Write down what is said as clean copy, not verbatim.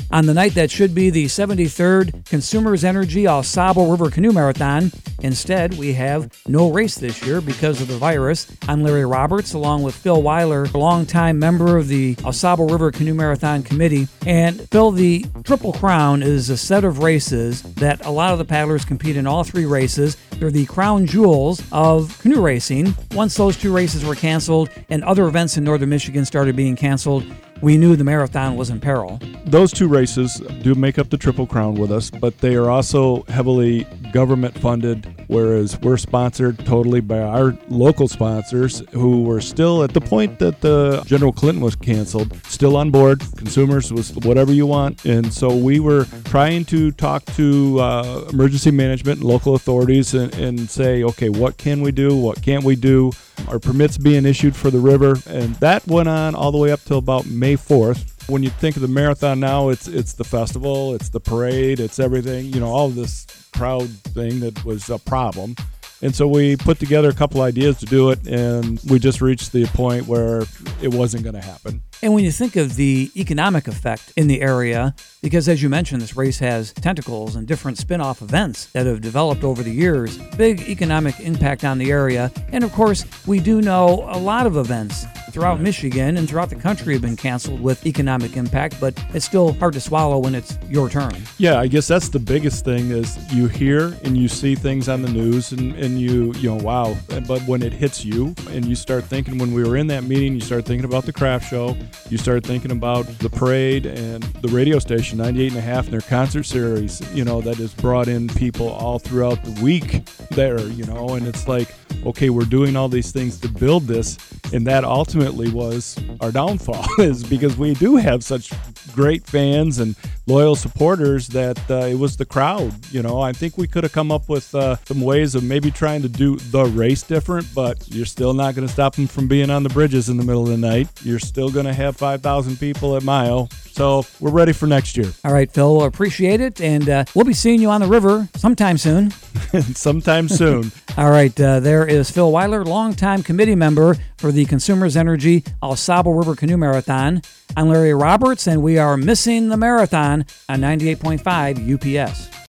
On the night that should be the 73rd Consumers Energy Au Sable River Canoe Marathon, instead we have no race this year because of the virus. I'm Larry Roberts, along with Phil Weiler, a longtime member of the Au Sable River Canoe Marathon Committee. And Phil, the Triple Crown is a set of races that a lot of the paddlers compete in all three races. They're the crown jewels of canoe racing. Once those two races were canceled and other events in northern Michigan started being canceled, we knew the marathon was in peril. Those two races do make up the Triple Crown with us, but they are also heavily government funded, whereas we're sponsored totally by our local sponsors who were still at the point that the General Clinton was canceled, still on board. Consumers was whatever you want. And so we were trying to talk to emergency management and local authorities and say, okay, what can we do? What can't we do? Our permits being issued for the river, and that went on all the way up till about May 4th. When you think of the marathon now, it's the festival, it's the parade, it's everything, all of this crowd thing that was a problem. And so we put together a couple ideas to do it, and we just reached the point where it wasn't going to happen. And when you think of the economic effect in the area, because as you mentioned, this race has tentacles and different spin-off events that have developed over the years, big economic impact on the area. And of course, we do know a lot of events throughout Michigan and throughout the country have been canceled with economic impact, but it's still hard to swallow when it's your turn. Yeah, I guess that's the biggest thing is you hear and you see things on the news and you wow. But when it hits you and you start thinking, when we were in that meeting, you start thinking about the craft show, you start thinking about the parade and the radio station 98.5 and their concert series, that has brought in people all throughout the week there, and it's like, okay, we're doing all these things to build this, and that ultimately was our downfall is because we do have such great fans and loyal supporters that it was the crowd. I think we could have come up with some ways of maybe trying to do the race different, but you're still not going to stop them from being on the bridges in the middle of the night. You're still going to have 5,000 people at Mile. So we're ready for next year. All right, Phil, appreciate it. And we'll be seeing you on the river sometime soon. Sometime soon. All right, there is Phil Weiler, longtime committee member for the Consumers Energy Au Sable River Canoe Marathon. I'm Larry Roberts, and we are missing the marathon on 98.5 UPS.